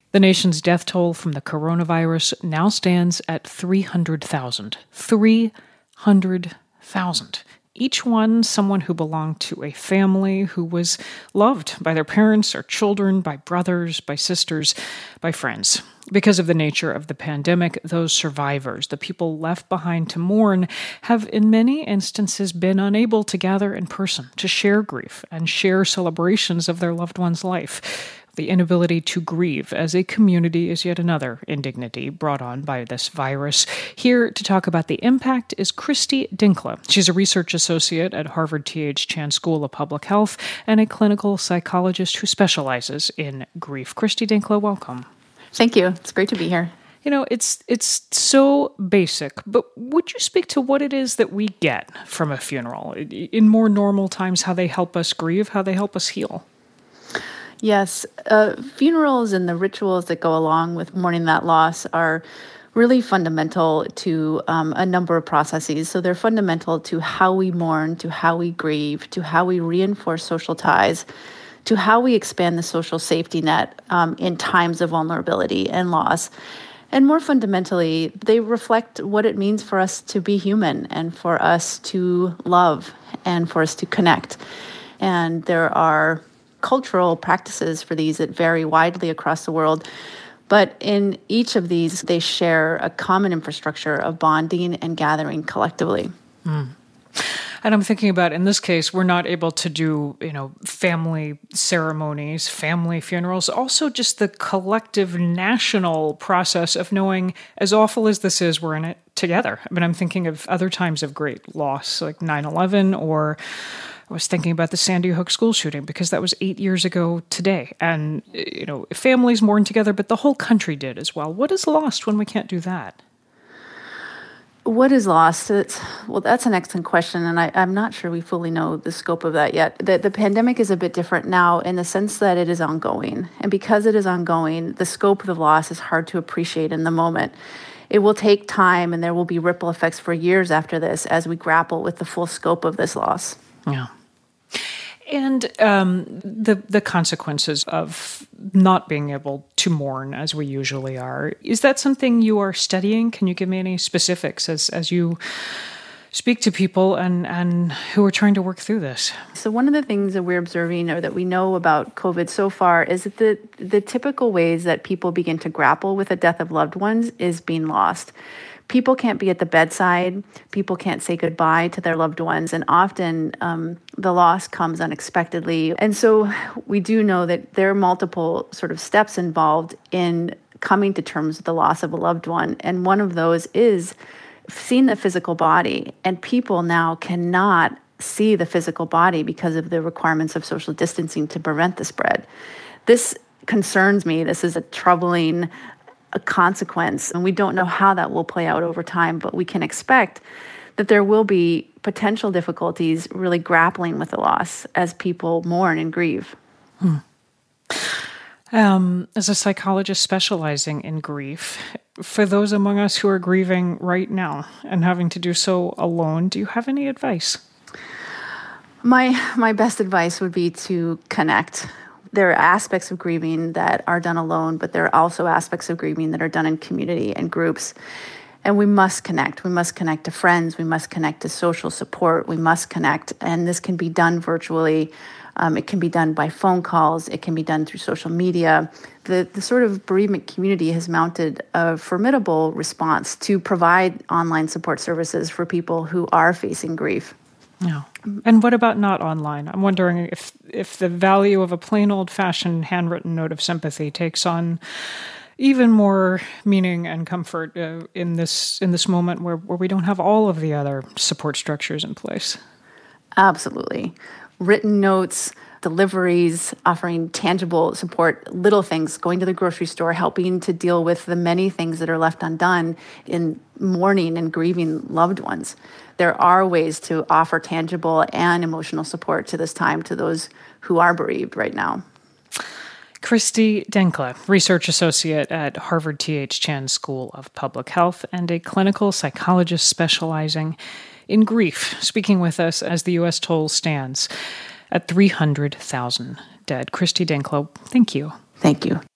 The nation's death toll from the coronavirus now stands at 300,000. 300,000. Each one someone who belonged to a family who was loved by their parents or children, by brothers, by sisters, by friends. Because of the nature of the pandemic, those survivors, the people left behind to mourn, have in many instances been unable to gather in person, to share grief and share celebrations of their loved one's life. The inability to grieve as a community is yet another indignity brought on by this virus. Here to talk about the impact is Christy Dinkla. She's a research associate at Harvard T.H. Chan School of Public Health and a clinical psychologist who specializes in grief. Christy Dinkla, welcome. Thank you. It's great to be here. You know, it's so basic, but would you speak to what it is that we get from a funeral? In more normal times, how they help us grieve, how they help us heal? Yes, funerals and the rituals that go along with mourning that loss are really fundamental to a number of processes. So they're fundamental to how we mourn, to how we grieve, to how we reinforce social ties, to how we expand the social safety net in times of vulnerability and loss. And more fundamentally, they reflect what it means for us to be human and for us to love and for us to connect. And there are cultural practices for these that vary widely across the world. But in each of these, they share a common infrastructure of bonding and gathering collectively. Mm. And I'm thinking about, in this case, we're not able to do, family ceremonies, family funerals, also just the collective national process of knowing, as awful as this is, we're in it together. I mean, I'm thinking of other times of great loss, like 9/11, or I was thinking about the Sandy Hook school shooting because that was 8 years ago today. And, families mourn together, but the whole country did as well. What is lost when we can't do that? What is lost? That's an excellent question, and I'm not sure we fully know the scope of that yet. The pandemic is a bit different now in the sense that it is ongoing. And because it is ongoing, the scope of the loss is hard to appreciate in the moment. It will take time, and there will be ripple effects for years after this as we grapple with the full scope of this loss. Yeah. And the consequences of not being able to mourn as we usually are, is that something you are studying? Can you give me any specifics as you speak to people and who are trying to work through this? So one of the things that we're observing or that we know about COVID so far is that the typical ways that people begin to grapple with the death of loved ones is being lost. People can't be at the bedside. People can't say goodbye to their loved ones. And often the loss comes unexpectedly. And so we do know that there are multiple sort of steps involved in coming to terms with the loss of a loved one. And one of those is seeing the physical body. And people now cannot see the physical body because of the requirements of social distancing to prevent the spread. This concerns me. This is a troubling consequence, and we don't know how that will play out over time, but we can expect that there will be potential difficulties really grappling with the loss as people mourn and grieve. As a psychologist specializing in grief, for those among us who are grieving right now and having to do so alone, do you have any advice? My best advice would be to connect. There are aspects of grieving that are done alone, but there are also aspects of grieving that are done in community and groups. And we must connect. We must connect to friends. We must connect to social support. We must connect. And this can be done virtually. It can be done by phone calls. It can be done through social media. The sort of bereavement community has mounted a formidable response to provide online support services for people who are facing grief. Yeah. And what about not online? I'm wondering if the value of a plain old-fashioned handwritten note of sympathy takes on even more meaning and comfort in this moment where we don't have all of the other support structures in place. Absolutely. Written notes, deliveries, offering tangible support, little things, going to the grocery store, helping to deal with the many things that are left undone in mourning and grieving loved ones. There are ways to offer tangible and emotional support to this time to those who are bereaved right now. Christy Dinkla, research associate at Harvard T.H. Chan School of Public Health and a clinical psychologist specializing in grief, speaking with us as the U.S. toll stands at 300,000 dead. Christy Dinkla, thank you. Thank you.